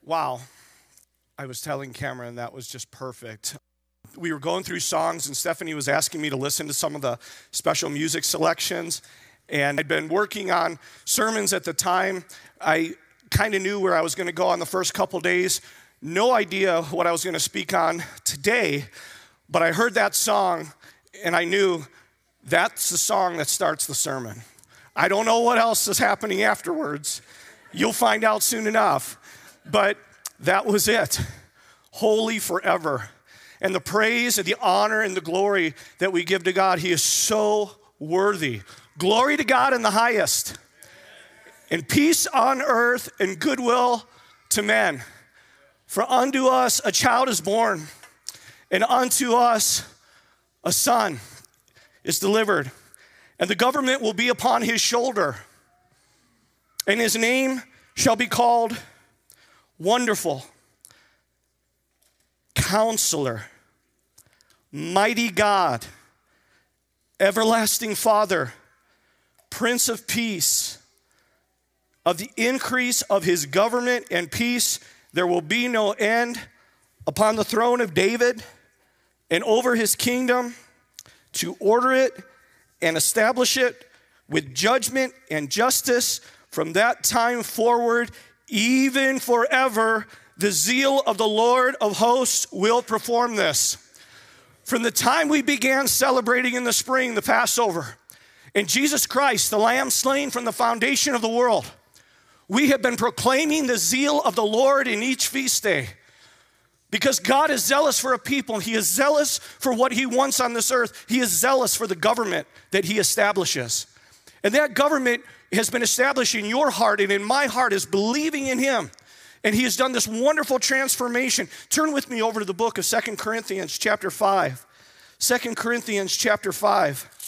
Wow. I was telling Cameron that was just perfect. We were going through songs, and Stephanie was asking me to listen to some of the special music selections. And I'd been working on sermons at the time. I kind of knew where I was going to go on the first couple days. No idea what I was going to speak on today, but I heard that song, and I knew that's the song that starts the sermon. I don't know what else is happening afterwards. You'll find out soon enough. But that was it. Holy forever. And the praise and the honor and the glory that we give to God, He is so worthy. Glory to God in the highest. And peace on earth and goodwill to men. For unto us a child is born, and unto us a son is delivered. And the government will be upon his shoulder. And his name shall be called Wonderful, Counselor, Mighty God, Everlasting Father, Prince of Peace. Of the increase of his government and peace, there will be no end upon the throne of David and over his kingdom, to order it and establish it with judgment and justice from that time forward, even forever. The zeal of the Lord of hosts will perform this. From the time we began celebrating in the spring the Passover, and Jesus Christ, the Lamb slain from the foundation of the world, we have been proclaiming the zeal of the Lord in each feast day. Because God is zealous for a people. He is zealous for what He wants on this earth. He is zealous for the government that He establishes. And that government has been established in your heart and in my heart is believing in Him. And He has done this wonderful transformation. Turn with me over to the book of 2 Corinthians chapter 5. 2 Corinthians chapter 5.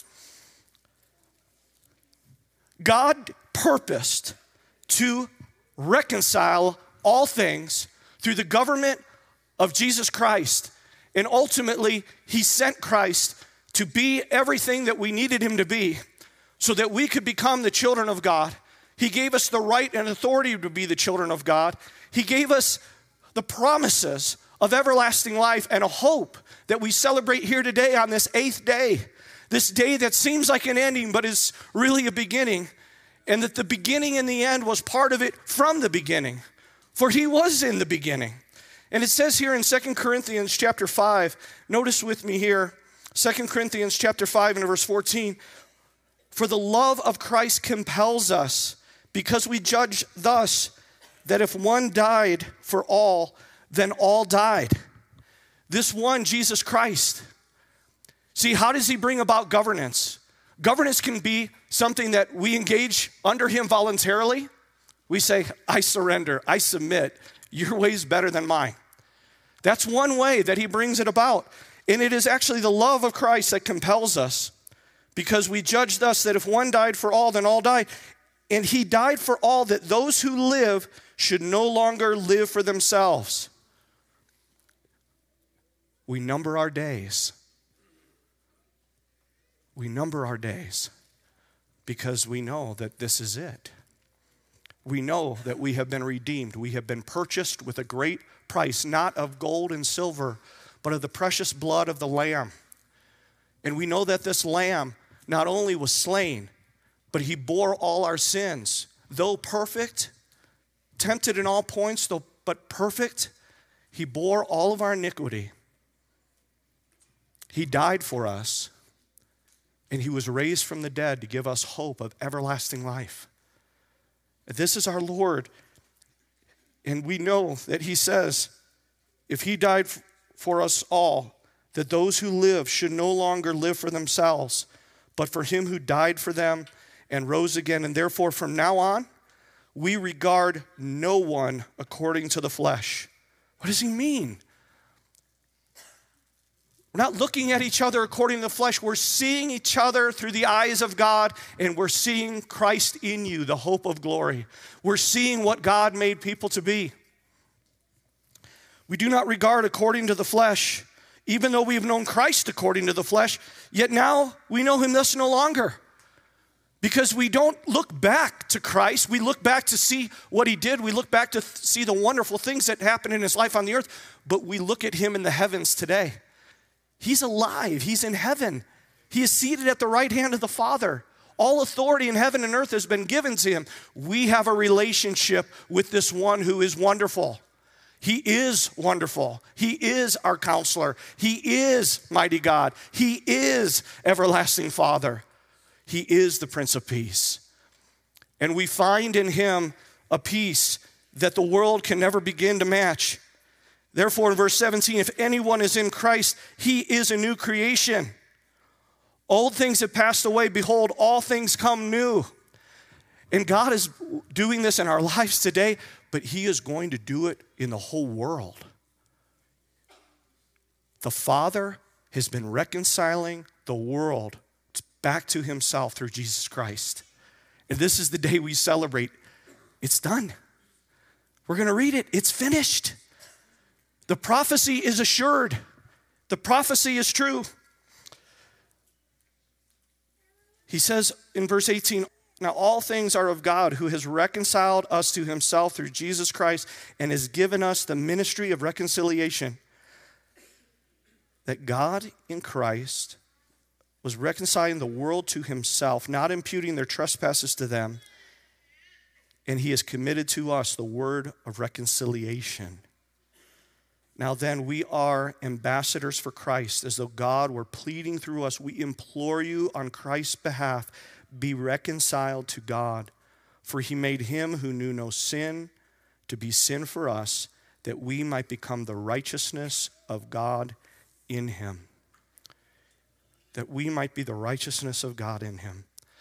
God purposed to reconcile all things through the government of Jesus Christ. And ultimately, He sent Christ to be everything that we needed Him to be so that we could become the children of God. He gave us the right and authority to be the children of God. He gave us the promises of everlasting life and a hope that we celebrate here today on this 8th day. This day that seems like an ending but is really a beginning. And that the beginning and the end was part of it from the beginning. For He was in the beginning. And it says here in 2 Corinthians chapter 5, notice with me here, 2 Corinthians chapter 5 and verse 14, for the love of Christ compels us, because we judge thus, that if one died for all, then all died. This one, Jesus Christ. See, how does He bring about governance? Governance can be something that we engage under Him voluntarily. We say, I surrender, I submit. Your way is better than mine. That's one way that He brings it about. And it is actually the love of Christ that compels us, because we judge thus that if one died for all, then all died. And He died for all, that those who live should no longer live for themselves. We number our days. We number our days because we know that this is it. We know that we have been redeemed. We have been purchased with a great price, not of gold and silver, but of the precious blood of the Lamb. And we know that this Lamb not only was slain, but He bore all our sins. Though perfect, tempted in all points, but perfect, He bore all of our iniquity. He died for us. And He was raised from the dead to give us hope of everlasting life. This is our Lord. And we know that He says, if He died for us all, that those who live should no longer live for themselves, but for Him who died for them and rose again. And therefore, from now on, we regard no one according to the flesh. What does He mean? We're not looking at each other according to the flesh. We're seeing each other through the eyes of God, and we're seeing Christ in you, the hope of glory. We're seeing what God made people to be. We do not regard according to the flesh, even though we have known Christ according to the flesh, yet now we know Him thus no longer. Because we don't look back to Christ. We look back to see what he did. We look back to see the wonderful things that happened in his life on the earth. But we look at him in the heavens today. He's alive. He's in heaven. He is seated at the right hand of the Father. All authority in heaven and earth has been given to him. We have a relationship with this one who is wonderful. He is wonderful. He is our counselor. He is mighty God. He is everlasting Father. He is the Prince of Peace. And we find in him a peace that the world can never begin to match. Therefore, in verse 17, if anyone is in Christ, he is a new creation. Old things have passed away. Behold, all things come new. And God is doing this in our lives today, but he is going to do it in the whole world. The Father has been reconciling the world back to himself through Jesus Christ. And this is the day we celebrate. It's done. We're going to read it. It's finished. The prophecy is assured. The prophecy is true. He says in verse 18, now all things are of God, who has reconciled us to himself through Jesus Christ and has given us the ministry of reconciliation. That God in Christ was reconciling the world to himself, not imputing their trespasses to them, and he has committed to us the word of reconciliation. Now then, we are ambassadors for Christ, as though God were pleading through us. We implore you on Christ's behalf, be reconciled to God. For he made him who knew no sin to be sin for us, that we might become the righteousness of God in him. That we might be the righteousness of God in him.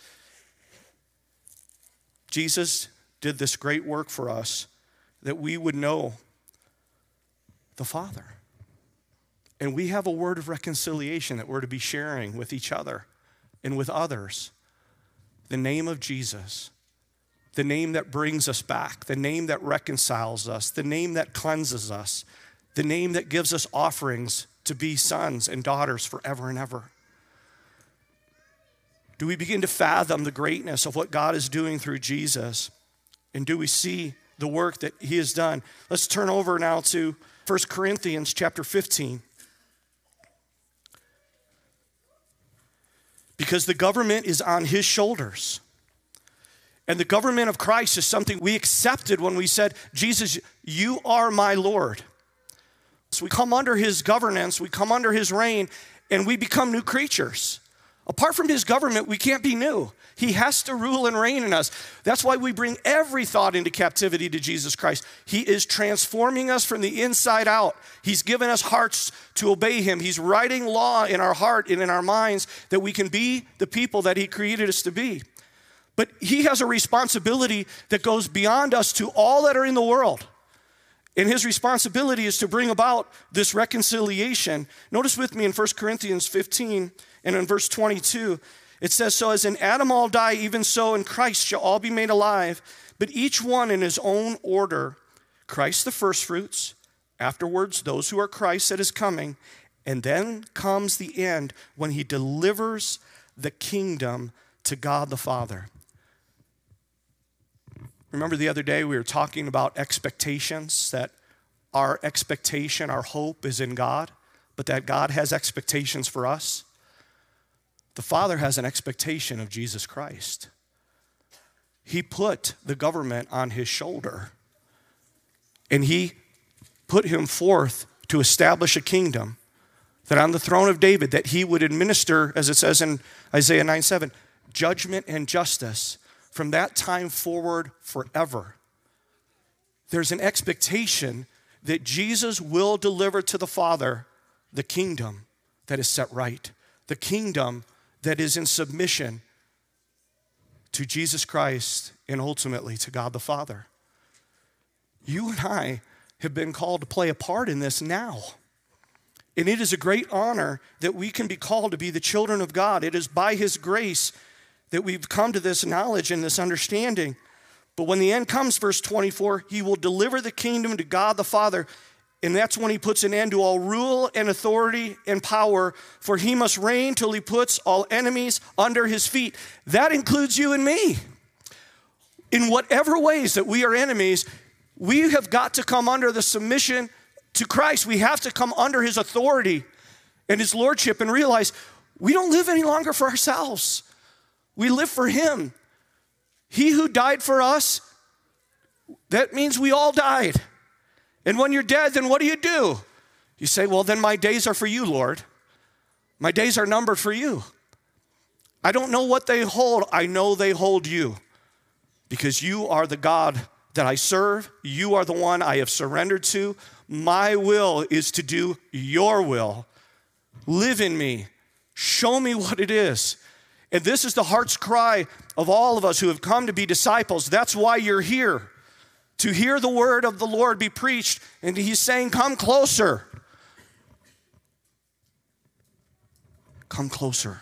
Jesus did this great work for us, that we would know the Father. And we have a word of reconciliation that we're to be sharing with each other and with others. The name of Jesus, the name that brings us back, the name that reconciles us, the name that cleanses us, the name that gives us offerings to be sons and daughters forever and ever. Do we begin to fathom the greatness of what God is doing through Jesus? And do we see the work that he has done? Let's turn over now to 1 Corinthians chapter 15. Because the government is on his shoulders. And the government of Christ is something we accepted when we said, Jesus, you are my Lord. So we come under his governance, we come under his reign, and we become new creatures. Apart from his government, we can't be new. He has to rule and reign in us. That's why we bring every thought into captivity to Jesus Christ. He is transforming us from the inside out. He's given us hearts to obey him. He's writing law in our heart and in our minds that we can be the people that he created us to be. But he has a responsibility that goes beyond us to all that are in the world. And his responsibility is to bring about this reconciliation. Notice with me in 1 Corinthians 15 and in verse 22, it says, so as in Adam all die, even so in Christ shall all be made alive, but each one in his own order. Christ the firstfruits, afterwards those who are Christ at his coming, and then comes the end when he delivers the kingdom to God the Father. Remember the other day we were talking about expectations, that our expectation, our hope is in God, but that God has expectations for us. The Father has an expectation of Jesus Christ. He put the government on his shoulder, and he put him forth to establish a kingdom that on the throne of David, that he would administer, as it says in Isaiah 9:7, judgment and justice from that time forward forever. There's an expectation that Jesus will deliver to the Father the kingdom that is set right, the kingdom that is in submission to Jesus Christ and ultimately to God the Father. You and I have been called to play a part in this now. And it is a great honor that we can be called to be the children of God. It is by his grace that we've come to this knowledge and this understanding. But when the end comes, verse 24, he will deliver the kingdom to God the Father, And that's when he puts an end to all rule and authority and power, for he must reign till he puts all enemies under his feet. That includes you and me. In whatever ways that we are enemies, we have got to come under the submission to Christ. We have to come under his authority and his lordship and realize we don't live any longer for ourselves. We live for him. He who died for us, that means we all died. And when you're dead, then what do? You say, well, then my days are for you, Lord. My days are numbered for you. I don't know what they hold. I know they hold you because you are the God that I serve. You are the one I have surrendered to. My will is to do your will. Live in me. Show me what it is. And this is the heart's cry of all of us who have come to be disciples. That's why you're here. To hear the word of the Lord be preached. And he's saying, come closer. Come closer.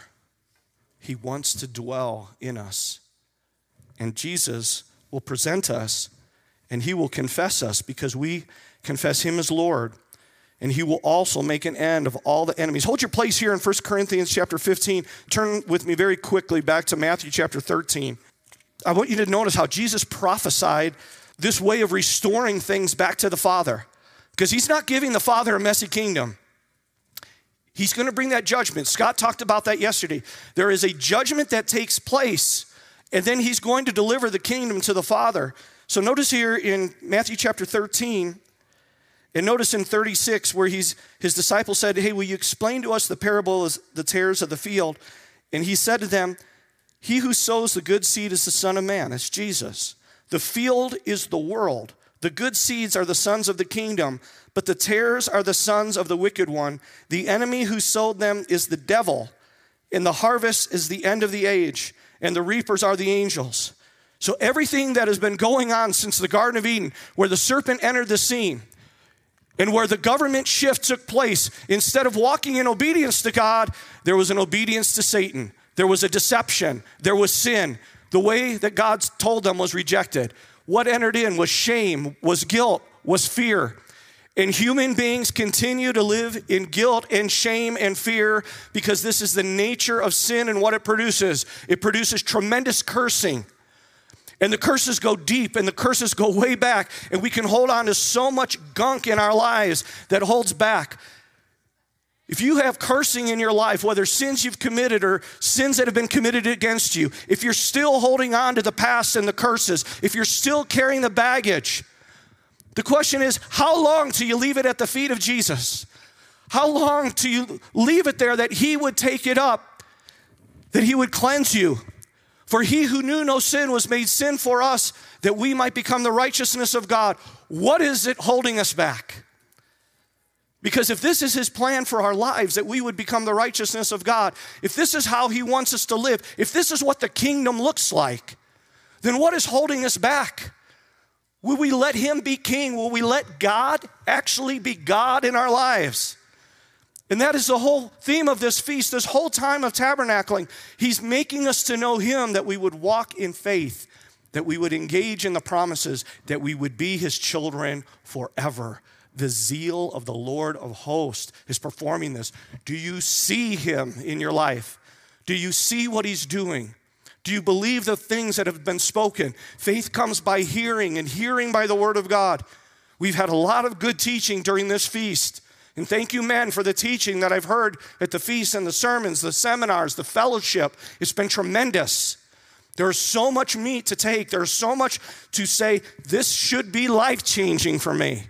He wants to dwell in us. And Jesus will present us and he will confess us because we confess him as Lord. And he will also make an end of all the enemies. Hold your place here in 1 Corinthians chapter 15. Turn with me very quickly back to Matthew chapter 13. I want you to notice how Jesus prophesied this way of restoring things back to the Father. Because he's not giving the Father a messy kingdom. He's going to bring that judgment. Scott talked about that yesterday. There is a judgment that takes place, and then he's going to deliver the kingdom to the Father. So notice here in Matthew chapter 13, and notice in 36 where his disciples said, hey, will you explain to us the parable of the tares of the field? And he said to them, he who sows the good seed is the Son of Man. That's Jesus. The field is the world. The good seeds are the sons of the kingdom, but the tares are the sons of the wicked one. The enemy who sowed them is the devil, and the harvest is the end of the age, and the reapers are the angels. So everything that has been going on since the Garden of Eden, where the serpent entered the scene, and where the government shift took place, instead of walking in obedience to God, there was an obedience to Satan. There was a deception. There was sin. The way that God told them was rejected. What entered in was shame, was guilt, was fear. And human beings continue to live in guilt and shame and fear because this is the nature of sin and what it produces. It produces tremendous cursing. And the curses go deep and the curses go way back. And we can hold on to so much gunk in our lives that holds back. If you have cursing in your life, whether sins you've committed or sins that have been committed against you, if you're still holding on to the past and the curses, if you're still carrying the baggage, the question is, how long till you leave it at the feet of Jesus? How long till you leave it there that he would take it up, that he would cleanse you? For he who knew no sin was made sin for us, that we might become the righteousness of God. What is it holding us back? Because if this is his plan for our lives, that we would become the righteousness of God, if this is how he wants us to live, if this is what the kingdom looks like, then what is holding us back? Will we let him be king? Will we let God actually be God in our lives? And that is the whole theme of this feast, this whole time of tabernacling. He's making us to know him, that we would walk in faith, that we would engage in the promises, that we would be his children forever. The zeal of the Lord of hosts is performing this. Do you see him in your life? Do you see what he's doing? Do you believe the things that have been spoken? Faith comes by hearing, and hearing by the word of God. We've had a lot of good teaching during this feast. And thank you, men, for the teaching that I've heard at the feast and the sermons, the seminars, the fellowship. It's been tremendous. There's so much meat to take. There's so much to say, this should be life-changing for me.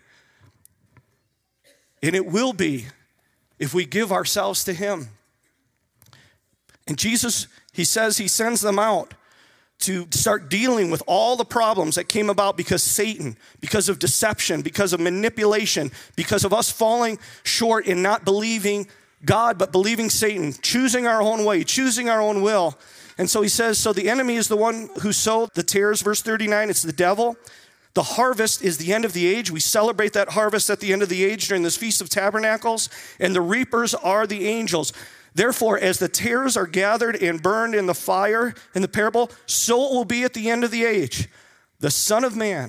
And it will be if we give ourselves to him. And Jesus, he says he sends them out to start dealing with all the problems that came about because Satan, because of deception, because of manipulation, because of us falling short in not believing God, but believing Satan, choosing our own way, choosing our own will. And so he says, so the enemy is the one who sowed the tares, verse 39, it's the devil. The harvest is the end of the age. We celebrate that harvest at the end of the age during this Feast of Tabernacles. And the reapers are the angels. Therefore, as the tares are gathered and burned in the fire in the parable, so it will be at the end of the age. The Son of Man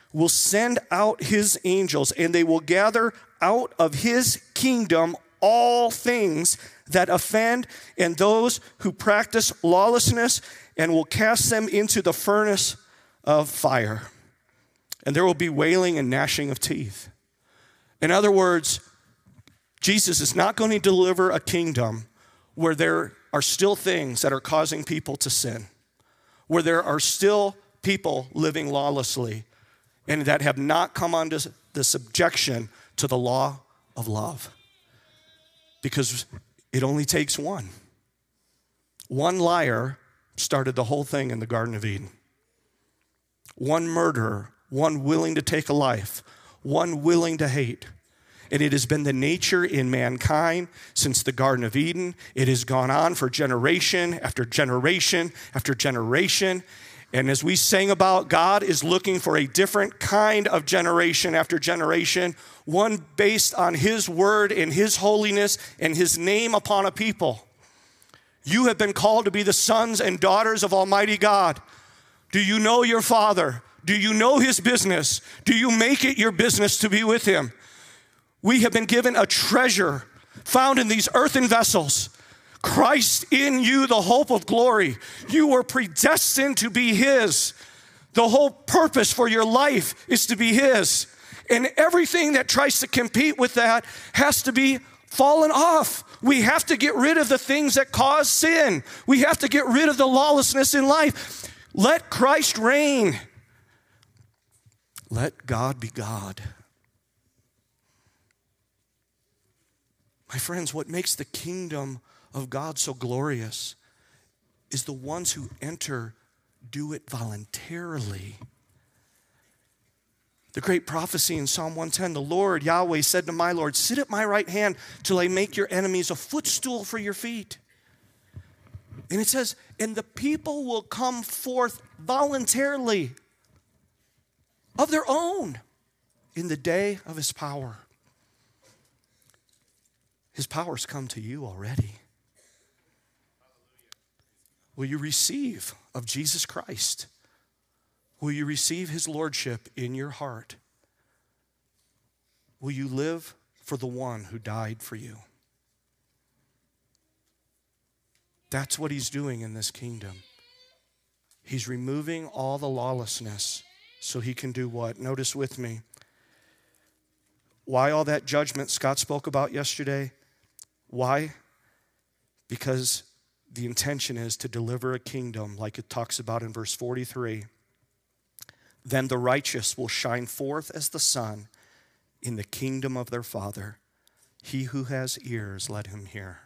will send out his angels, and they will gather out of his kingdom all things that offend and those who practice lawlessness, and will cast them into the furnace of fire. And there will be wailing and gnashing of teeth. In other words, Jesus is not going to deliver a kingdom where there are still things that are causing people to sin, where there are still people living lawlessly and that have not come under the subjection to the law of love. Because it only takes one. One liar started the whole thing in the Garden of Eden. One murderer, one willing to take a life, one willing to hate. And it has been the nature in mankind since the Garden of Eden. It has gone on for generation after generation after generation. And as we sang about, God is looking for a different kind of generation after generation, one based on his word and his holiness and his name upon a people. You have been called to be the sons and daughters of Almighty God. Do you know your Father? Do you know his business? Do you make it your business to be with him? We have been given a treasure found in these earthen vessels. Christ in you, the hope of glory. You were predestined to be his. The whole purpose for your life is to be his. And everything that tries to compete with that has to be fallen off. We have to get rid of the things that cause sin. We have to get rid of the lawlessness in life. Let Christ reign. Let God be God. My friends, what makes the kingdom of God so glorious is the ones who enter do it voluntarily. The great prophecy in Psalm 110, the Lord, Yahweh, said to my Lord, sit at my right hand till I make your enemies a footstool for your feet. And it says, and the people will come forth voluntarily of their own in the day of his power. His power's come to you already. Will you receive of Jesus Christ? Will you receive his lordship in your heart? Will you live for the one who died for you? That's what he's doing in this kingdom. He's removing all the lawlessness so he can do what? Notice with me. Why all that judgment Scott spoke about yesterday? Why? Because the intention is to deliver a kingdom like it talks about in verse 43. Then the righteous will shine forth as the sun in the kingdom of their Father. He who has ears, let him hear.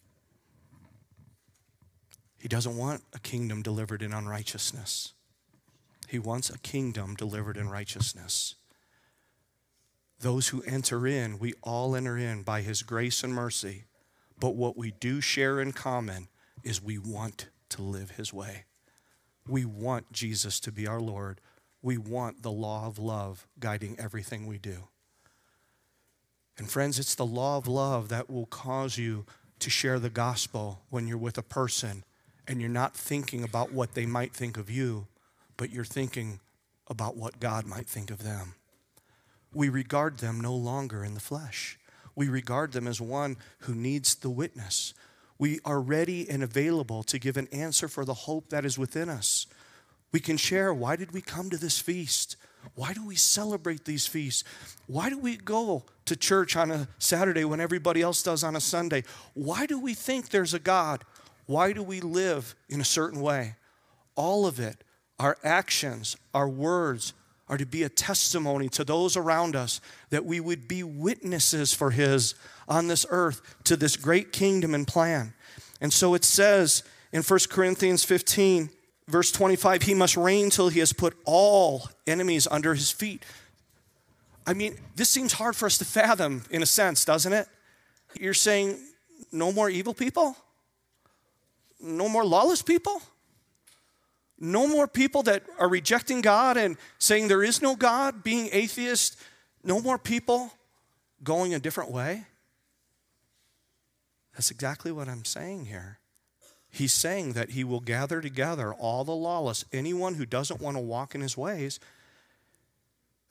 He doesn't want a kingdom delivered in unrighteousness. He wants a kingdom delivered in righteousness. Those who enter in, we all enter in by his grace and mercy. But what we do share in common is we want to live his way. We want Jesus to be our Lord. We want the law of love guiding everything we do. And friends, it's the law of love that will cause you to share the gospel when you're with a person and you're not thinking about what they might think of you, but you're thinking about what God might think of them. We regard them no longer in the flesh. We regard them as one who needs the witness. We are ready and available to give an answer for the hope that is within us. We can share, why did we come to this feast? Why do we celebrate these feasts? Why do we go to church on a Saturday when everybody else does on a Sunday? Why do we think there's a God? Why do we live in a certain way? All of it, our actions, our words, are to be a testimony to those around us that we would be witnesses for his on this earth to this great kingdom and plan. And so it says in 1 Corinthians 15, verse 25, he must reign till he has put all enemies under his feet. I mean, this seems hard for us to fathom in a sense, doesn't it? You're saying no more evil people? No more lawless people? No more people that are rejecting God and saying there is no God, being atheist. No more people going a different way. That's exactly what I'm saying here. He's saying that he will gather together all the lawless, anyone who doesn't want to walk in his ways,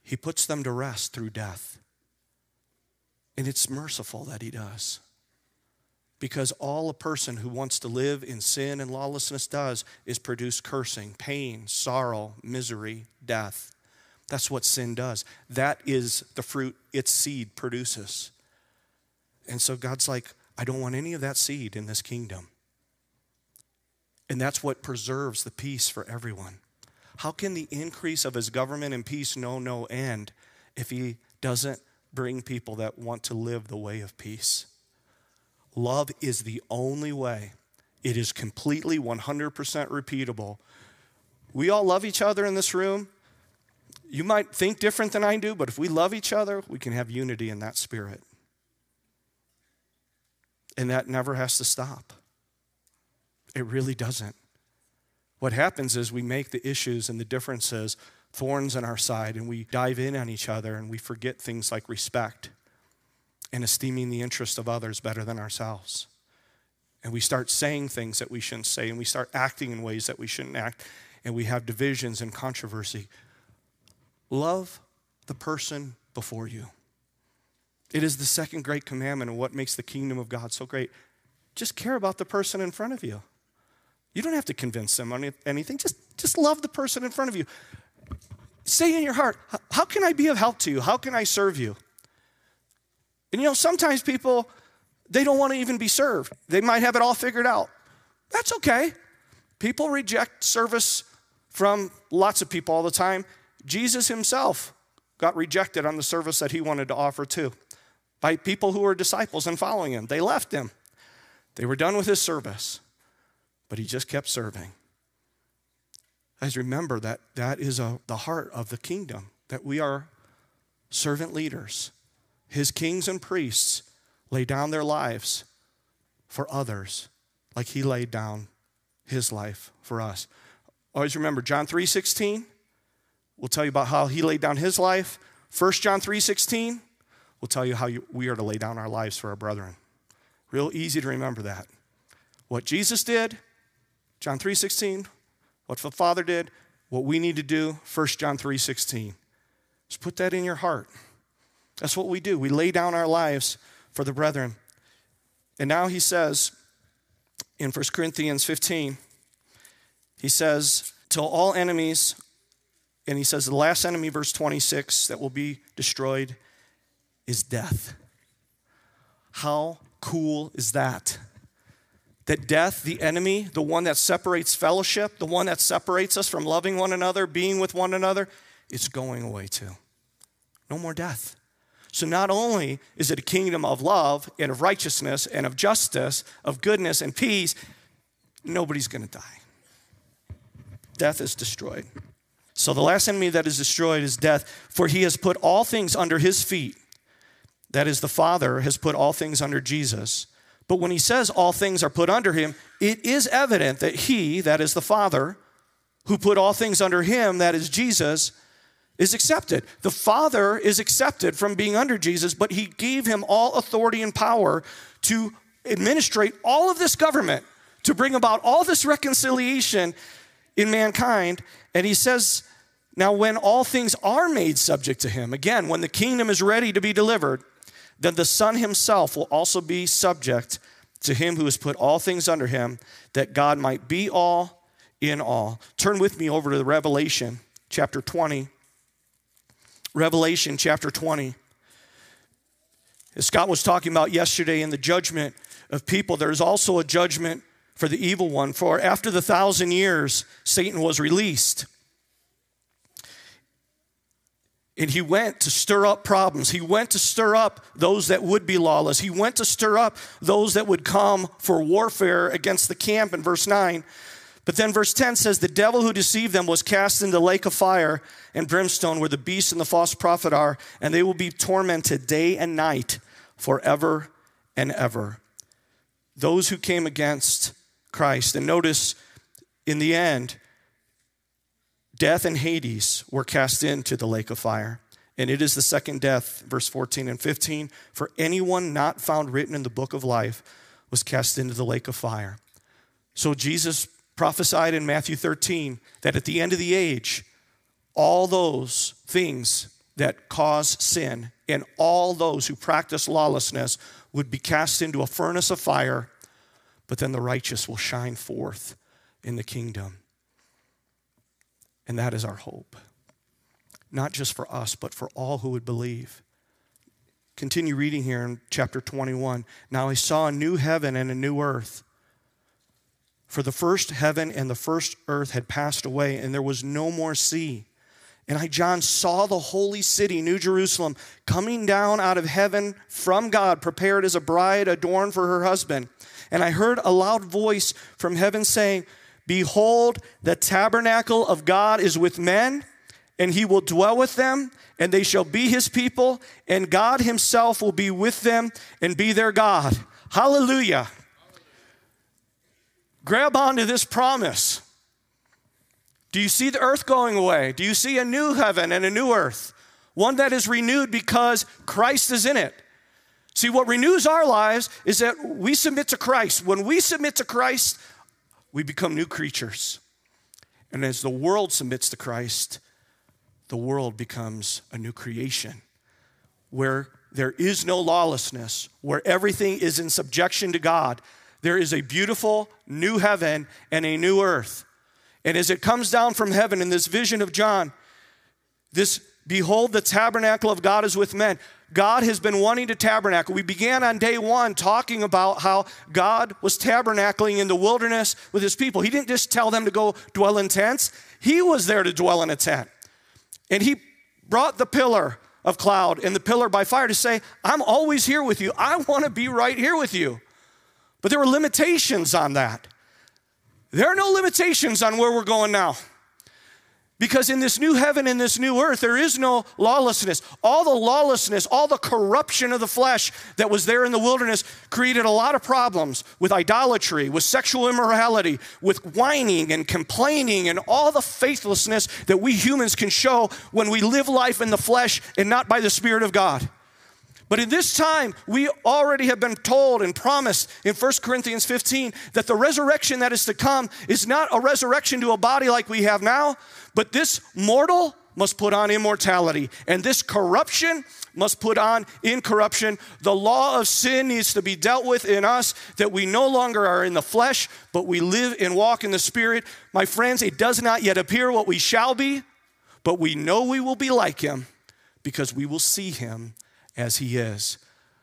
he puts them to rest through death. And it's merciful that he does. Because all a person who wants to live in sin and lawlessness does is produce cursing, pain, sorrow, misery, death. That's what sin does. That is the fruit its seed produces. And so God's like, I don't want any of that seed in this kingdom. And that's what preserves the peace for everyone. How can the increase of his government and peace know no end if he doesn't bring people that want to live the way of peace? Love is the only way. It is completely 100% repeatable. We all love each other in this room. You might think different than I do, but if we love each other, we can have unity in that spirit. And that never has to stop. It really doesn't. What happens is we make the issues and the differences thorns in our side, and we dive in on each other, and we forget things like respect and esteeming the interest of others better than ourselves. And we start saying things that we shouldn't say, and we start acting in ways that we shouldn't act, and we have divisions and controversy. Love the person before you. It is the second great commandment and what makes the kingdom of God so great. Just care about the person in front of you. You don't have to convince them on anything. Just love the person in front of you. Say in your heart, how can I be of help to you? How can I serve you? And sometimes people, they don't want to even be served. They might have it all figured out. That's okay. People reject service from lots of people all the time. Jesus himself got rejected on the service that he wanted to offer too by people who were disciples and following him. They left him. They were done with his service, but he just kept serving. Guys, remember that is the heart of the kingdom, that we are servant leaders. His kings and priests lay down their lives for others like he laid down his life for us. Always remember, John 3:16 will tell you about how he laid down his life. 1 John 3:16 will tell you how we are to lay down our lives for our brethren. Real easy to remember that. What Jesus did, John 3:16, what the Father did, what we need to do, 1 John 3:16. Just put that in your heart. That's what we do. We lay down our lives for the brethren. And now he says in 1 Corinthians 15, he says, till all enemies, and he says the last enemy, verse 26, that will be destroyed is death. How cool is that? That death, the enemy, the one that separates fellowship, the one that separates us from loving one another, being with one another, it's going away too. No more death. So not only is it a kingdom of love and of righteousness and of justice, of goodness and peace, nobody's going to die. Death is destroyed. So the last enemy that is destroyed is death, for he has put all things under his feet. That is, the Father has put all things under Jesus. But when he says all things are put under him, it is evident that he, that is the Father, who put all things under him, that is Jesus, is accepted. The Father is accepted from being under Jesus, but he gave him all authority and power to administrate all of this government, to bring about all this reconciliation in mankind. And he says, now when all things are made subject to him, again, when the kingdom is ready to be delivered, then the Son himself will also be subject to him who has put all things under him, that God might be all in all. Turn with me over to Revelation chapter 20. Revelation chapter 20. As Scott was talking about yesterday in the judgment of people, there's also a judgment for the evil one. For after the 1,000 years, Satan was released. And he went to stir up problems. He went to stir up those that would be lawless. He went to stir up those that would come for warfare against the camp in verse 9. But then verse 10 says, the devil who deceived them was cast into the lake of fire and brimstone where the beast and the false prophet are, and they will be tormented day and night forever and ever. Those who came against Christ. And notice in the end, death and Hades were cast into the lake of fire. And it is the second death, verse 14 and 15. For anyone not found written in the book of life was cast into the lake of fire. So Jesus prophesied in Matthew 13 that at the end of the age, all those things that cause sin, and all those who practice lawlessness would be cast into a furnace of fire, but then the righteous will shine forth in the kingdom. And that is our hope. Not just for us, but for all who would believe. Continue reading here in chapter 21. Now I saw a new heaven and a new earth. For the first heaven and the first earth had passed away, and there was no more sea. And I, John, saw the holy city, New Jerusalem, coming down out of heaven from God, prepared as a bride adorned for her husband. And I heard a loud voice from heaven saying, Behold, the tabernacle of God is with men, and he will dwell with them, and they shall be his people, and God himself will be with them and be their God. Hallelujah. Grab onto this promise. Do you see the earth going away? Do you see a new heaven and a new earth? One that is renewed because Christ is in it. See, what renews our lives is that we submit to Christ. When we submit to Christ, we become new creatures. And as the world submits to Christ, the world becomes a new creation where there is no lawlessness, where everything is in subjection to God. There is a beautiful new heaven and a new earth. And as it comes down from heaven in this vision of John, this, behold, the tabernacle of God is with men. God has been wanting to tabernacle. We began on day one talking about how God was tabernacling in the wilderness with his people. He didn't just tell them to go dwell in tents. He was there to dwell in a tent. And he brought the pillar of cloud and the pillar by fire to say, I'm always here with you. I want to be right here with you. But there were limitations on that. There are no limitations on where we're going now. Because in this new heaven and this new earth, there is no lawlessness. All the lawlessness, all the corruption of the flesh that was there in the wilderness created a lot of problems with idolatry, with sexual immorality, with whining and complaining, and all the faithlessness that we humans can show when we live life in the flesh and not by the Spirit of God. But in this time, we already have been told and promised in 1 Corinthians 15 that the resurrection that is to come is not a resurrection to a body like we have now, but this mortal must put on immortality, and this corruption must put on incorruption. The law of sin needs to be dealt with in us, that we no longer are in the flesh, but we live and walk in the Spirit. My friends, it does not yet appear what we shall be, but we know we will be like him because we will see him as he is.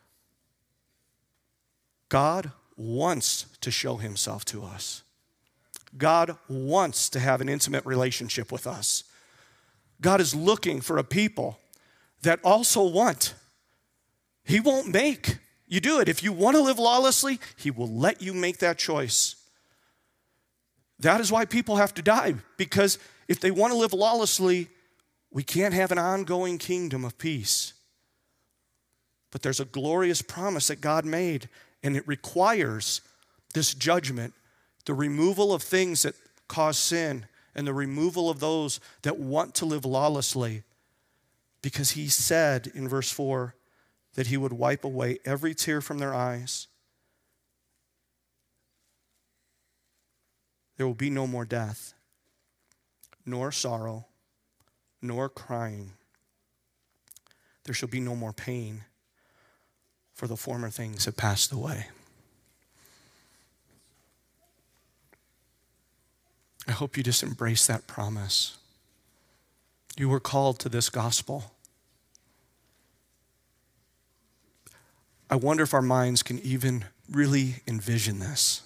God wants to show himself to us. God wants to have an intimate relationship with us. God is looking for a people that also want. He won't make you do it. If you want to live lawlessly, he will let you make that choice. That is why people have to die, because if they want to live lawlessly, we can't have an ongoing kingdom of peace. But there's a glorious promise that God made, and it requires this judgment, the removal of things that cause sin, and the removal of those that want to live lawlessly. Because he said in verse 4 that he would wipe away every tear from their eyes. There will be no more death, nor sorrow, nor crying. There shall be no more pain, for the former things have passed away. I hope you just embrace that promise. You were called to this gospel. I wonder if our minds can even really envision this.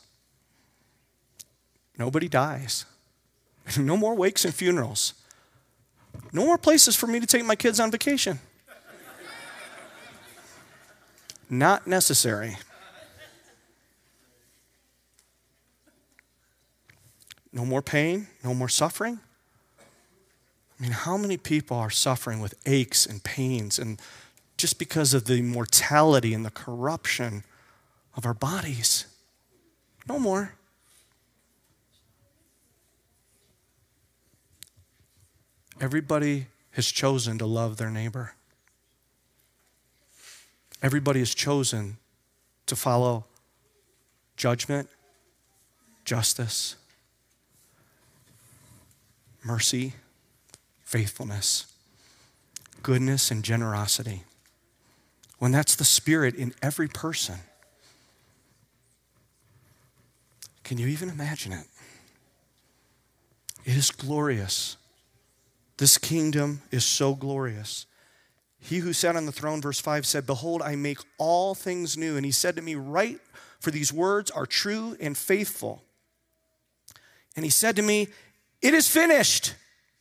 Nobody dies. No more wakes and funerals. No more places for me to take my kids on vacation. Not necessary. No more pain, no more suffering. I mean, how many people are suffering with aches and pains and just because of the mortality and the corruption of our bodies? No more. Everybody has chosen to love their neighbor. Everybody has chosen to follow judgment, justice, mercy, faithfulness. goodness and generosity, when that's the Spirit in every person, can you even imagine it? It is glorious. This kingdom is so glorious. He who sat on the throne, verse 5 said, behold, I make all things new. And he said to me, write, for these words are true and faithful. And he said to me, it is finished.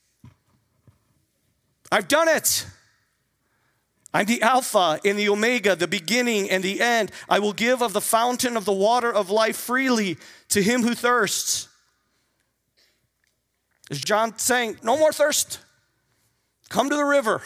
I've done it. I'm the Alpha and the Omega, the beginning and the end. I will give of the fountain of the water of life freely to him who thirsts. Is John saying, no more thirst? Come to the river.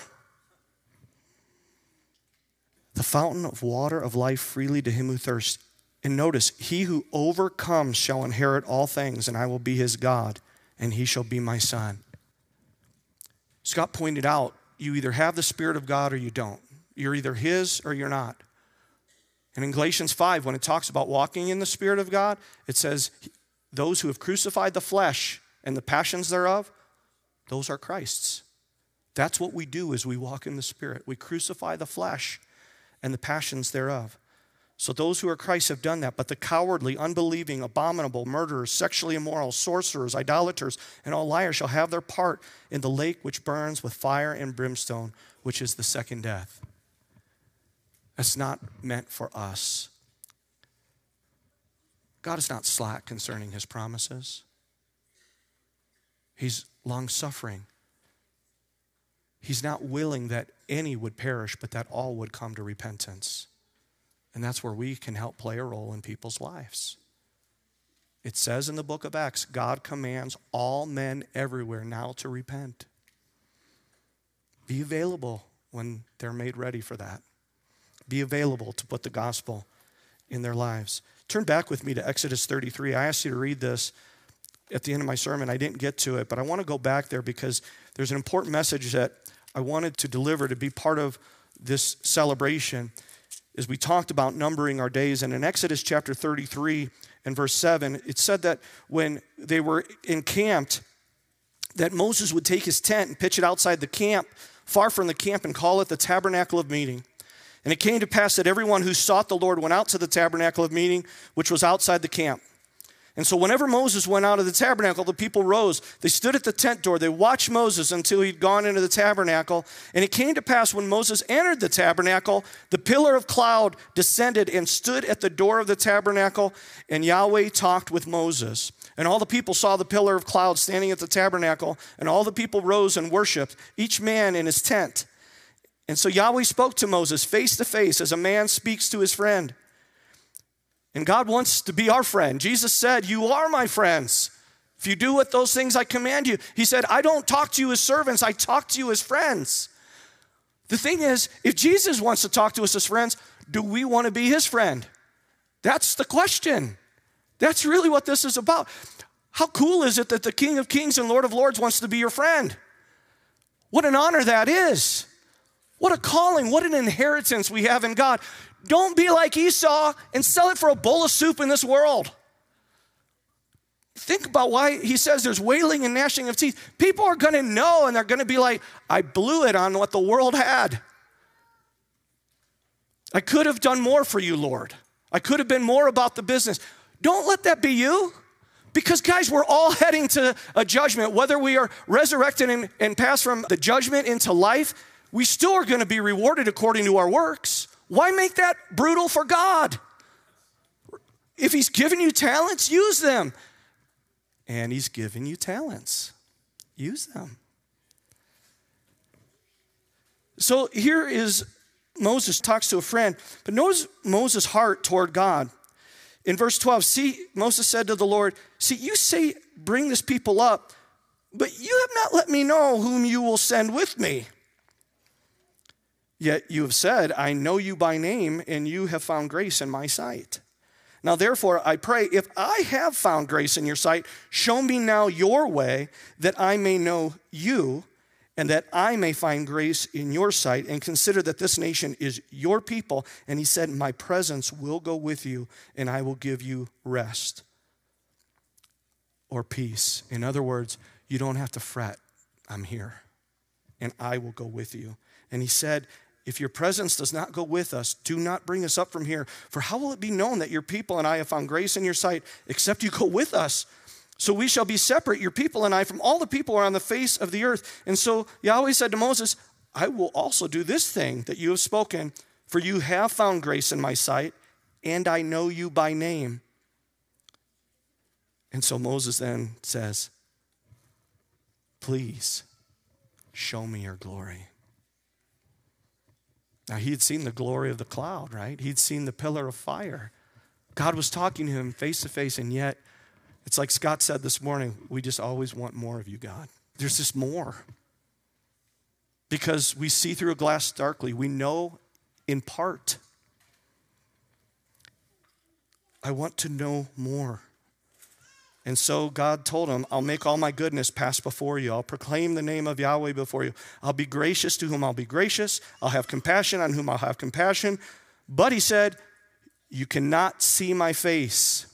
The fountain of water of life freely to him who thirsts. And notice, he who overcomes shall inherit all things, and I will be his God, and he shall be my son. Scott pointed out, you either have the Spirit of God or you don't. You're either his or you're not. And in Galatians 5, when it talks about walking in the Spirit of God, it says, those who have crucified the flesh and the passions thereof, those are Christ's. That's what we do as we walk in the Spirit. We crucify the flesh and the passions thereof. So those who are Christ have done that, but the cowardly, unbelieving, abominable, murderers, sexually immoral, sorcerers, idolaters, and all liars shall have their part in the lake which burns with fire and brimstone, which is the second death. That's not meant for us. God is not slack concerning his promises. He's long-suffering. He's not willing that any would perish, but that all would come to repentance. And that's where we can help play a role in people's lives. It says in the book of Acts, God commands all men everywhere now to repent. Be available when they're made ready for that. Be available to put the gospel in their lives. Turn back with me to Exodus 33. I asked you to read this at the end of my sermon. I didn't get to it, but I want to go back there because there's an important message that I wanted to deliver to be part of this celebration. As we talked about numbering our days, and in Exodus chapter 33 and verse 7, it said that when they were encamped, that Moses would take his tent and pitch it outside the camp, far from the camp, and call it the tabernacle of meeting. And it came to pass that everyone who sought the Lord went out to the tabernacle of meeting, which was outside the camp. And so whenever Moses went out of the tabernacle, the people rose. They stood at the tent door. They watched Moses until he'd gone into the tabernacle. And it came to pass when Moses entered the tabernacle, the pillar of cloud descended and stood at the door of the tabernacle, and Yahweh talked with Moses. And all the people saw the pillar of cloud standing at the tabernacle, and all the people rose and worshiped, each man in his tent. And so Yahweh spoke to Moses face to face as a man speaks to his friend. And God wants to be our friend. Jesus said, you are my friends if you do what those things I command you. He said, I don't talk to you as servants, I talk to you as friends. The thing is, if Jesus wants to talk to us as friends, do we want to be his friend? That's the question. That's really what this is about. How cool is it that the King of Kings and Lord of Lords wants to be your friend? What an honor that is. What a calling, what an inheritance we have in God. Don't be like Esau and sell it for a bowl of soup in this world. Think about why he says there's wailing and gnashing of teeth. People are going to know, and they're going to be like, I blew it on what the world had. I could have done more for you, Lord. I could have been more about the business. Don't let that be you. Because, guys, we're all heading to a judgment. Whether we are resurrected and pass from the judgment into life, we still are going to be rewarded according to our works. Why make that brutal for God? If he's given you talents, use them. And he's given you talents. Use them. So here is Moses talks to a friend, but notice Moses' heart toward God. In verse 12, see, Moses said to the Lord, see, you say, bring this people up, but you have not let me know whom you will send with me. Yet you have said, I know you by name, and you have found grace in my sight. Now therefore, I pray, if I have found grace in your sight, show me now your way, that I may know you, and that I may find grace in your sight, and consider that this nation is your people. And he said, my presence will go with you, and I will give you rest or peace. In other words, you don't have to fret. I'm here, and I will go with you. And he said, if your presence does not go with us, do not bring us up from here. For how will it be known that your people and I have found grace in your sight, except you go with us? So we shall be separate, your people and I, from all the people who are on the face of the earth. And so Yahweh said to Moses, I will also do this thing that you have spoken, for you have found grace in my sight, and I know you by name. And so Moses then says, please show me your glory. Now, he had seen the glory of the cloud, right? He'd seen the pillar of fire. God was talking to him face to face, and yet, it's like Scott said this morning, we just always want more of you, God. There's just more. Because we see through a glass darkly. We know in part. I want to know more. And so God told him, I'll make all my goodness pass before you. I'll proclaim the name of Yahweh before you. I'll be gracious to whom I'll be gracious. I'll have compassion on whom I'll have compassion. But he said, you cannot see my face.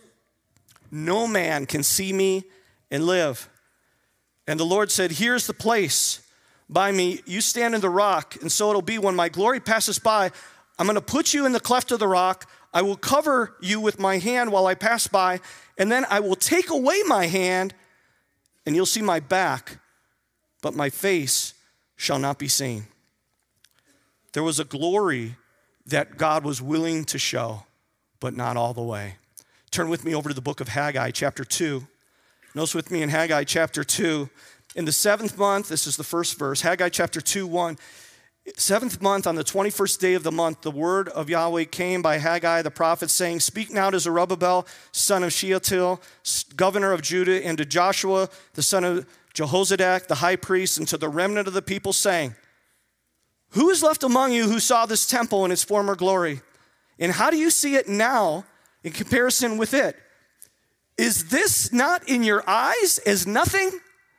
No man can see me and live. And the Lord said, here's the place by me. You stand in the rock, and so it'll be when my glory passes by, I'm going to put you in the cleft of the rock. I will cover you with my hand while I pass by, and then I will take away my hand, and you'll see my back, but my face shall not be seen. There was a glory that God was willing to show, but not all the way. Turn with me over to the book of Haggai, chapter 2. Notice with me in Haggai, chapter 2. In the 7th month, this is the first verse, Haggai chapter 2, 1. 7th month, on the 21st day of the month, the word of Yahweh came by Haggai the prophet, saying, speak now to Zerubbabel, son of Shealtiel, governor of Judah, and to Joshua, the son of Jehozadak, the high priest, and to the remnant of the people, saying, who is left among you who saw this temple in its former glory? And how do you see it now in comparison with it? Is this not in your eyes as nothing?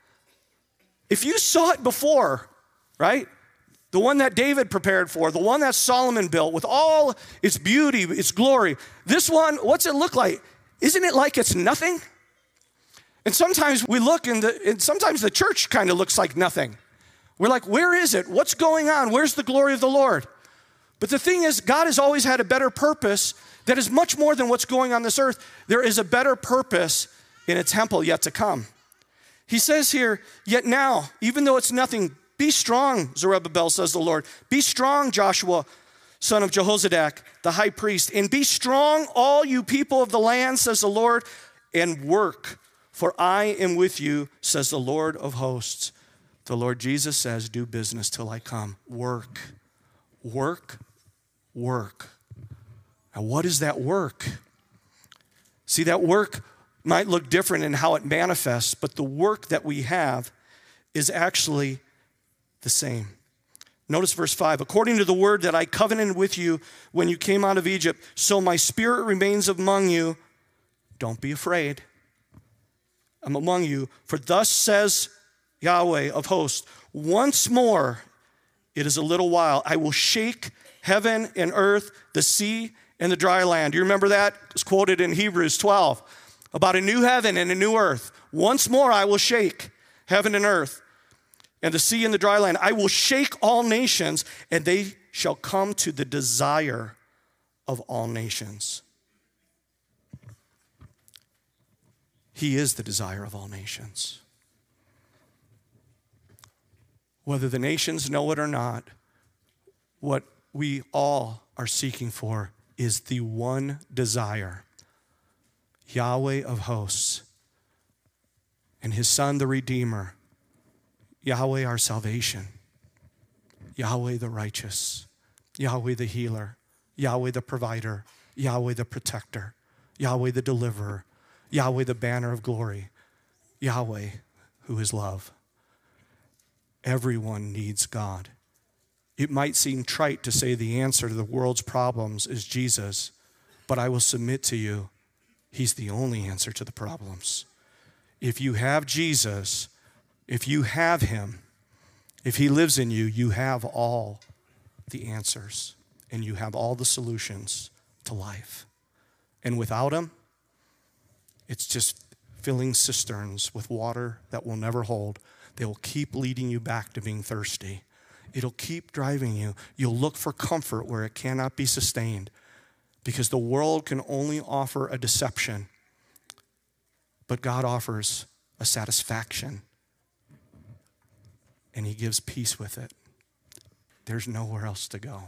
If you saw it before, right? The one that David prepared for, the one that Solomon built with all its beauty, its glory. This one, what's it look like? Isn't it like it's nothing? And sometimes we look and sometimes the church kind of looks like nothing. We're like, where is it? What's going on? Where's the glory of the Lord? But the thing is, God has always had a better purpose that is much more than what's going on this earth. There is a better purpose in a temple yet to come. He says here, yet now, even though it's nothing, be strong, Zerubbabel, says the Lord. Be strong, Joshua, son of Jehozadak, the high priest. And be strong, all you people of the land, says the Lord, and work, for I am with you, says the Lord of hosts. The Lord Jesus says, do business till I come. Work, work, work. Now, what is that work? See, that work might look different in how it manifests, but the work that we have is actually the same. Notice verse 5. According to the word that I covenanted with you when you came out of Egypt, so my spirit remains among you. Don't be afraid. I'm among you. For thus says Yahweh of hosts, once more, it is a little while, I will shake heaven and earth, the sea and the dry land. Do you remember that? It's quoted in Hebrews 12 about a new heaven and a new earth. Once more I will shake heaven and earth and the sea and the dry land. I will shake all nations, and they shall come to the desire of all nations. He is the desire of all nations. Whether the nations know it or not, what we all are seeking for is the one desire, Yahweh of hosts and his son, the Redeemer, Yahweh our salvation, Yahweh the righteous, Yahweh the healer, Yahweh the provider, Yahweh the protector, Yahweh the deliverer, Yahweh the banner of glory, Yahweh who is love. Everyone needs God. It might seem trite to say the answer to the world's problems is Jesus, but I will submit to you, he's the only answer to the problems. If you have Jesus, if you have him, if he lives in you, you have all the answers and you have all the solutions to life. And without him, it's just filling cisterns with water that will never hold. They will keep leading you back to being thirsty. It'll keep driving you. You'll look for comfort where it cannot be sustained, because the world can only offer a deception, but God offers a satisfaction, and he gives peace with it. There's nowhere else to go.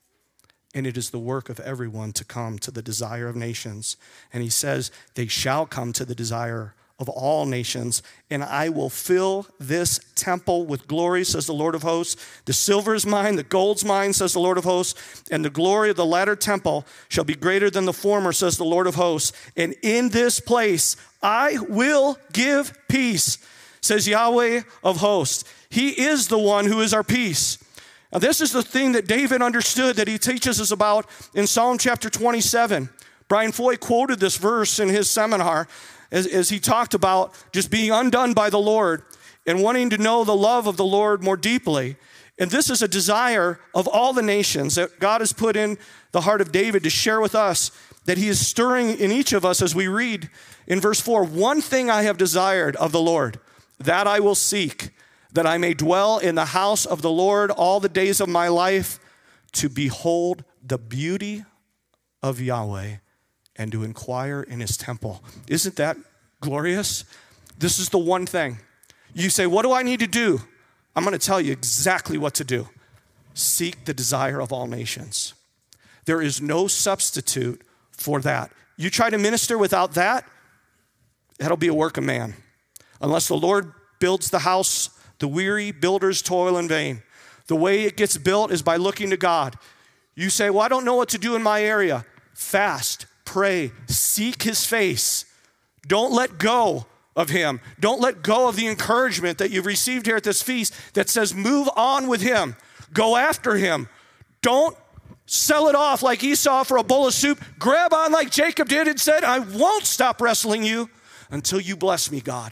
And it is the work of everyone to come to the desire of nations. And he says, they shall come to the desire of all nations, and I will fill this temple with glory, says the Lord of hosts. The silver is mine, the gold's mine, says the Lord of hosts, and the glory of the latter temple shall be greater than the former, says the Lord of hosts. And in this place I will give peace, says Yahweh of hosts. He is the one who is our peace. Now, this is the thing that David understood that he teaches us about in Psalm chapter 27. Brian Foy quoted this verse in his seminar as he talked about just being undone by the Lord and wanting to know the love of the Lord more deeply. And this is a desire of all the nations that God has put in the heart of David to share with us, that he is stirring in each of us as we read in verse 4. One thing I have desired of the Lord, that I will seek, that I may dwell in the house of the Lord all the days of my life, to behold the beauty of Yahweh and to inquire in his temple. Isn't that glorious? This is the one thing. You say, what do I need to do? I'm going to tell you exactly what to do. Seek the desire of all nations. There is no substitute for that. You try to minister without that, that'll be a work of man. Unless the Lord builds the house, the weary builders toil in vain. The way it gets built is by looking to God. You say, well, I don't know what to do in my area. Fast, pray, seek his face. Don't let go of him. Don't let go of the encouragement that you've received here at this feast that says move on with him. Go after him. Don't sell it off like Esau for a bowl of soup. Grab on like Jacob did and said, I won't stop wrestling you until you bless me, God.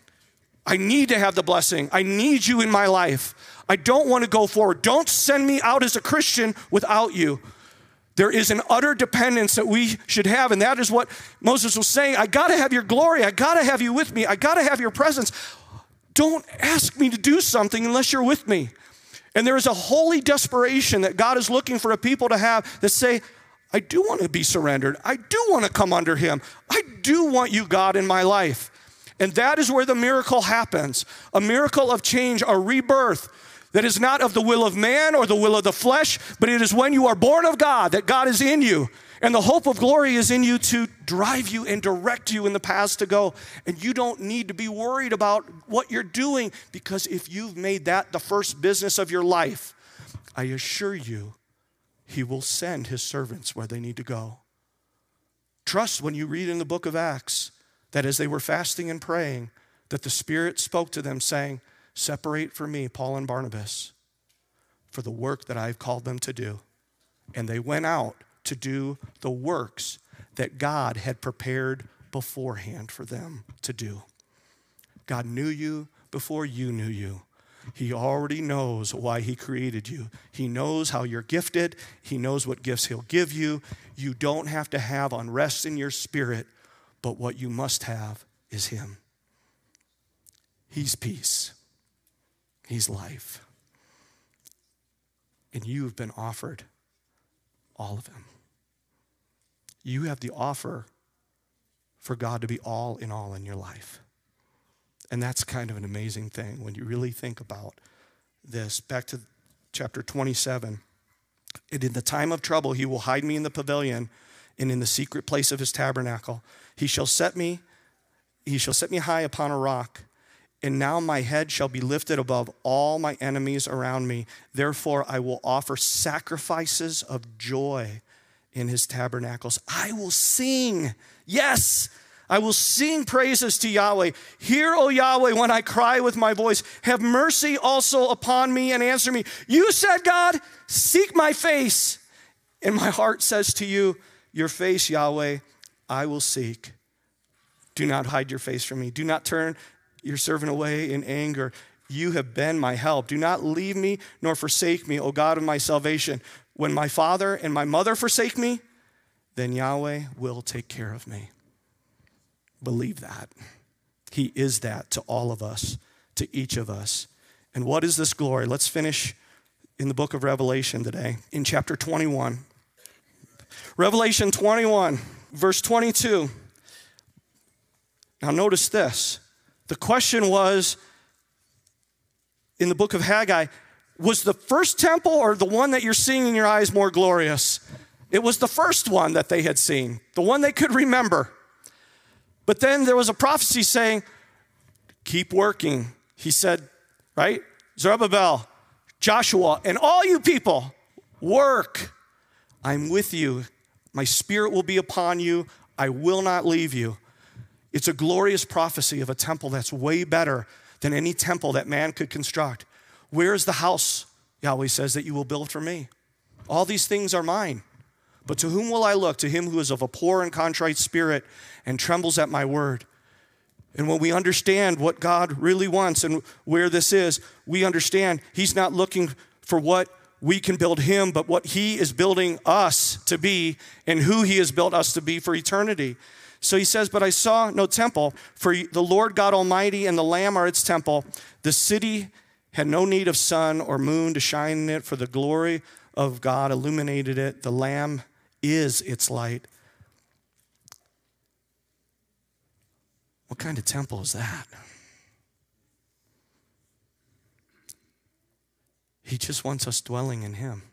I need to have the blessing. I need you in my life. I don't want to go forward. Don't send me out as a Christian without you. There is an utter dependence that we should have, and that is what Moses was saying. I got to have your glory. I got to have you with me. I got to have your presence. Don't ask me to do something unless you're with me. And there is a holy desperation that God is looking for a people to have that say, I do want to be surrendered. I do want to come under him. I do want you, God, in my life. And that is where the miracle happens, a miracle of change, a rebirth that is not of the will of man or the will of the flesh, but it is when you are born of God, that God is in you, and the hope of glory is in you to drive you and direct you in the paths to go. And you don't need to be worried about what you're doing, because if you've made that the first business of your life, I assure you, he will send his servants where they need to go. Trust when you read in the book of Acts that as they were fasting and praying, that the Spirit spoke to them saying, separate for me Paul and Barnabas for the work that I've called them to do. And they went out to do the works that God had prepared beforehand for them to do. God knew you before you knew you. He already knows why he created you. He knows how you're gifted. He knows what gifts he'll give you. You don't have to have unrest in your spirit, but what you must have is him. He's peace. He's life. And you've been offered all of him. You have the offer for God to be all in your life. And that's kind of an amazing thing when you really think about this. Back to chapter 27. And in the time of trouble, he will hide me in the pavilion and in the secret place of his tabernacle. He shall set me high upon a rock. And now my head shall be lifted above all my enemies around me. Therefore, I will offer sacrifices of joy in his tabernacles. I will sing. Yes, I will sing praises to Yahweh. Hear, O Yahweh, when I cry with my voice. Have mercy also upon me and answer me. You said, God, seek my face. And my heart says to you, your face, Yahweh, I will seek. Do not hide your face from me. Do not turn your servant away in anger. You have been my help. Do not leave me nor forsake me, O God of my salvation. When my father and my mother forsake me, then Yahweh will take care of me. Believe that. He is that to all of us, to each of us. And what is this glory? Let's finish in the book of Revelation today, in chapter 21. Revelation 21, verse 22. Now notice this. The question was, in the book of Haggai, was the first temple or the one that you're seeing in your eyes more glorious? It was the first one that they had seen, the one they could remember. But then there was a prophecy saying, keep working. He said, right? Zerubbabel, Joshua, and all you people, work. I'm with you. My spirit will be upon you. I will not leave you. It's a glorious prophecy of a temple that's way better than any temple that man could construct. Where is the house, Yahweh says, that you will build for me? All these things are mine. But to whom will I look? To him who is of a poor and contrite spirit and trembles at my word. And when we understand what God really wants and where this is, we understand he's not looking for what we can build him, but what he is building us to be and who he has built us to be for eternity. So he says, but I saw no temple, for the Lord God Almighty and the Lamb are its temple. The city had no need of sun or moon to shine in it, for the glory of God illuminated it. The Lamb is its light. What kind of temple is that? He just wants us dwelling in him.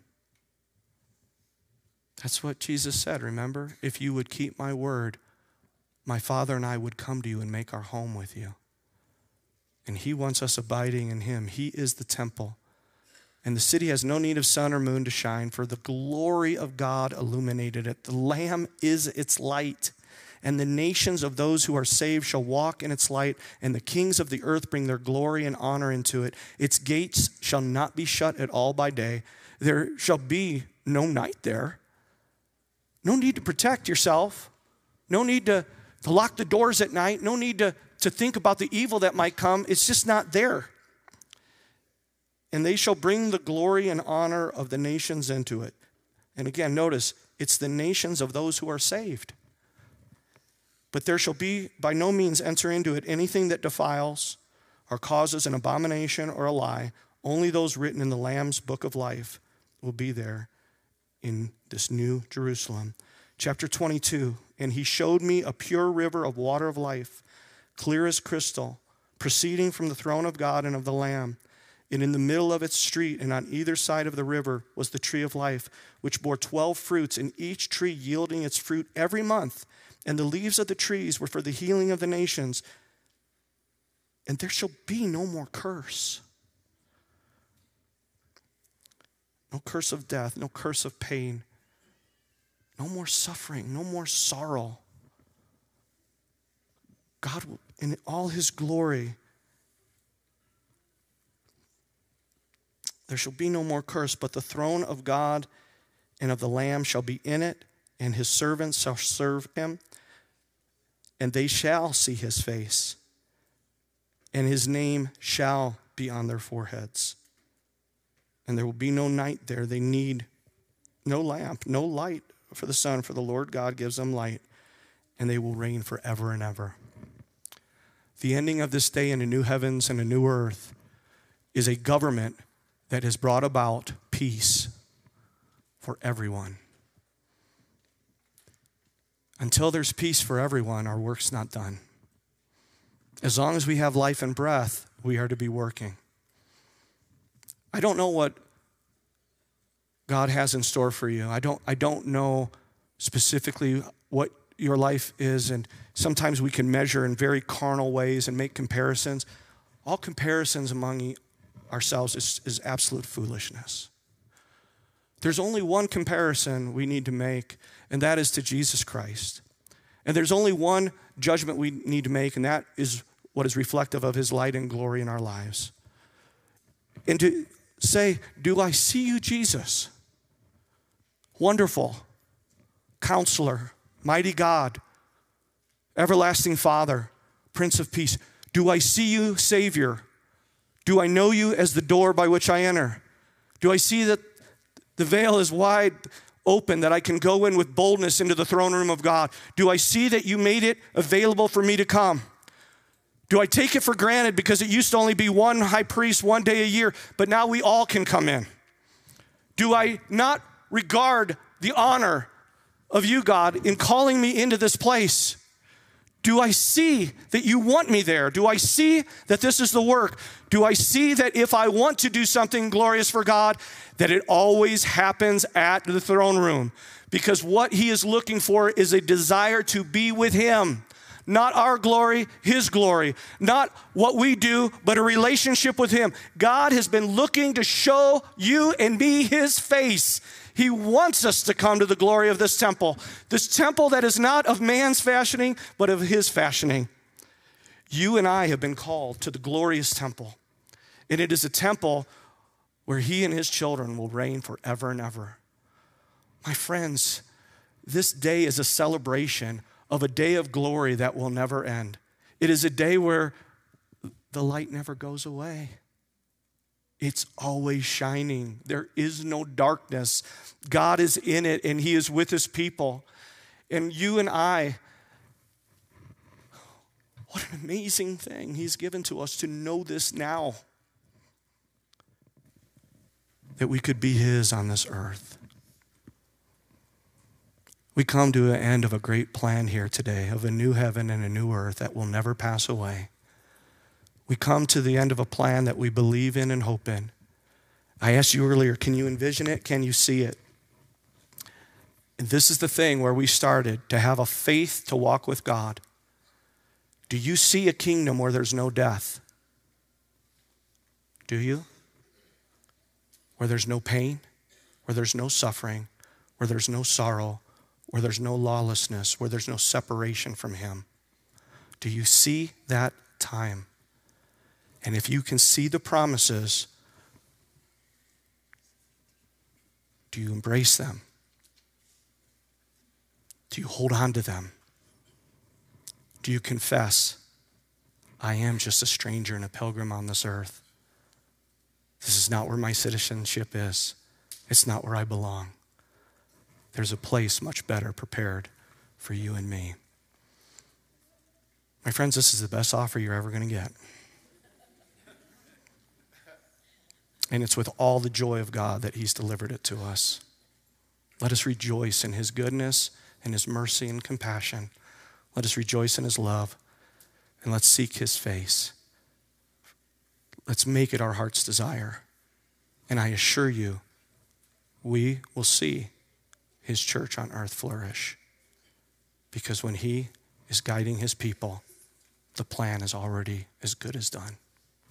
That's what Jesus said, remember? If you would keep my word, my Father and I would come to you and make our home with you. And he wants us abiding in him. He is the temple. And the city has no need of sun or moon to shine, for the glory of God illuminated it. The Lamb is its light. And the nations of those who are saved shall walk in its light, and the kings of the earth bring their glory and honor into it. Its gates shall not be shut at all by day. There shall be no night there. No need to protect yourself. No need to lock the doors at night. No need to think about the evil that might come. It's just not there. And they shall bring the glory and honor of the nations into it. And again, notice, it's the nations of those who are saved. But there shall be by no means enter into it anything that defiles or causes an abomination or a lie. Only those written in the Lamb's book of life will be there in this new Jerusalem. Chapter 22, and he showed me a pure river of water of life, clear as crystal, proceeding from the throne of God and of the Lamb. And in the middle of its street and on either side of the river was the tree of life, which bore 12 fruits, and each tree yielding its fruit every month. And the leaves of the trees were for the healing of the nations. And there shall be no more curse. No curse of death, no curse of pain. No more suffering, no more sorrow. God, in all his glory, there shall be no more curse, but the throne of God and of the Lamb shall be in it, and his servants shall serve him, and they shall see his face, and his name shall be on their foreheads. And there will be no night there. They need no lamp, no light for the sun, for the Lord God gives them light, and they will reign forever and ever. The ending of this day in a new heavens and a new earth is a government that has brought about peace for everyone. Until there's peace for everyone, our work's not done. As long as we have life and breath, we are to be working. I don't know what God has in store for you. I don't know specifically what your life is, and sometimes we can measure in very carnal ways and make comparisons. All comparisons among ourselves is absolute foolishness. There's only one comparison we need to make, and that is to Jesus Christ. And there's only one judgment we need to make, and that is what is reflective of his light and glory in our lives. And to say, do I see you, Jesus? Wonderful, Counselor, Mighty God, Everlasting Father, Prince of Peace. Do I see you, Savior? Do I know you as the door by which I enter? Do I see that the veil is wide open, that I can go in with boldness into the throne room of God? Do I see that you made it available for me to come? Do I take it for granted because it used to only be one high priest one day a year, but now we all can come in? Do I not regard the honor of you, God, in calling me into this place? Do I see that you want me there? Do I see that this is the work? Do I see that if I want to do something glorious for God, that it always happens at the throne room? Because what he is looking for is a desire to be with him. Not our glory, his glory. Not what we do, but a relationship with him. God has been looking to show you and me his face. He wants us to come to the glory of this temple that is not of man's fashioning, but of his fashioning. You and I have been called to the glorious temple, and it is a temple where he and his children will reign forever and ever. My friends, this day is a celebration of a day of glory that will never end. It is a day where the light never goes away. It's always shining. There is no darkness. God is in it, and he is with his people. And you and I, what an amazing thing he's given to us to know this now, that we could be his on this earth. We come to an end of a great plan here today, of a new heaven and a new earth that will never pass away. We come to the end of a plan that we believe in and hope in. I asked you earlier, can you envision it? Can you see it? And this is the thing where we started, to have a faith to walk with God. Do you see a kingdom where there's no death? Do you? Where there's no pain, where there's no suffering, where there's no sorrow, where there's no lawlessness, where there's no separation from him. Do you see that time? And if you can see the promises, do you embrace them? Do you hold on to them? Do you confess, I am just a stranger and a pilgrim on this earth? This is not where my citizenship is. It's not where I belong. There's a place much better prepared for you and me. My friends, this is the best offer you're ever going to get. And it's with all the joy of God that he's delivered it to us. Let us rejoice in his goodness and his mercy and compassion. Let us rejoice in his love, and let's seek his face. Let's make it our heart's desire. And I assure you, we will see his church on earth flourish. Because when he is guiding his people, the plan is already as good as done.